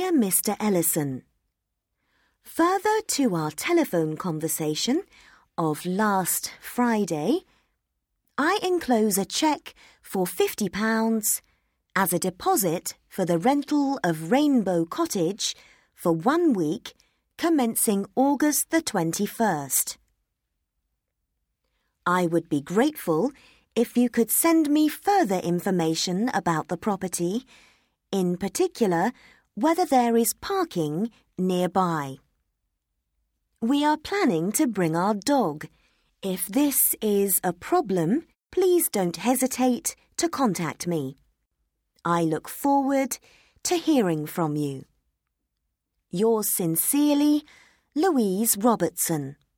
Dear Mr. Ellison, further to our telephone conversation of last Friday, I enclose a cheque for £50 as a deposit for the rental of Rainbow Cottage for 1 week commencing August the 21st. I would be grateful if you could send me further information about the property, in particular whether there is parking nearby. We are planning to bring our dog. If this is a problem, please don't hesitate to contact me. I look forward to hearing from you. Yours sincerely, Louise Robertson.